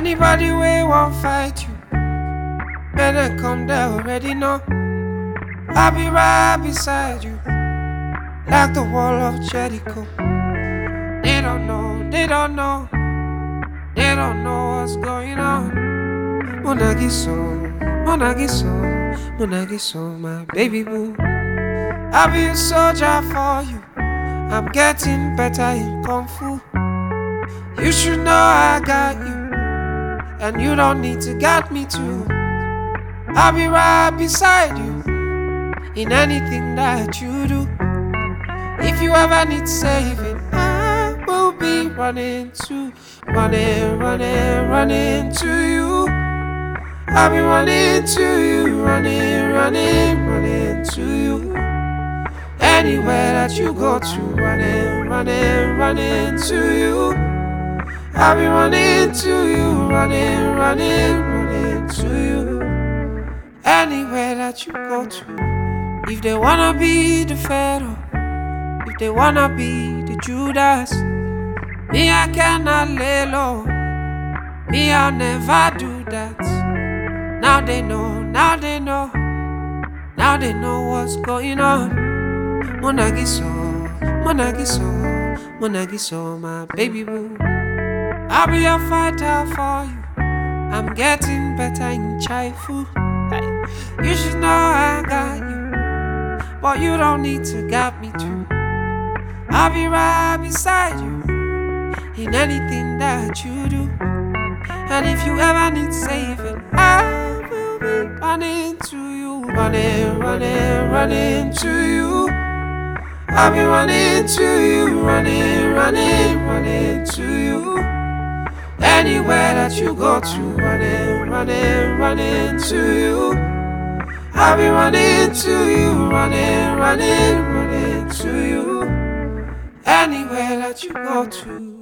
Anybody way won't fight you, better come there already know. I'll be right beside you, like the wall of Jericho. They don't know, they don't know, they don't know what's going on. Monagiso, Monagiso, Monagiso, my baby boo. I'll be a soldier for you. I'm getting better in Kung Fu. You should know I got you, and you don't need to get me too. I'll be right beside you in anything that you do. If you ever need saving, I will be running to, running to you. I'll be running to you, running to you. Anywhere that you go to, running to you. I'll be running to you, running to you. Anywhere that you go to. If they wanna be the Pharaoh, if they wanna be the Judas, me I cannot lay low, me I'll never do that. Now they know, now they know, now they know what's going on. Monagiso, Monagiso, Monagiso, my baby boo. I'll be a fighter for you. I'm getting better in Chai Fu. Hey, you should know I got you, but you don't need to get me too. I'll be right beside you in anything that you do. And if you ever need saving, I will be running to you, running to you. I'll be running to you, running to you. Anywhere that you go to, running to you. I'll be running to you, running to you. Anywhere that you go to.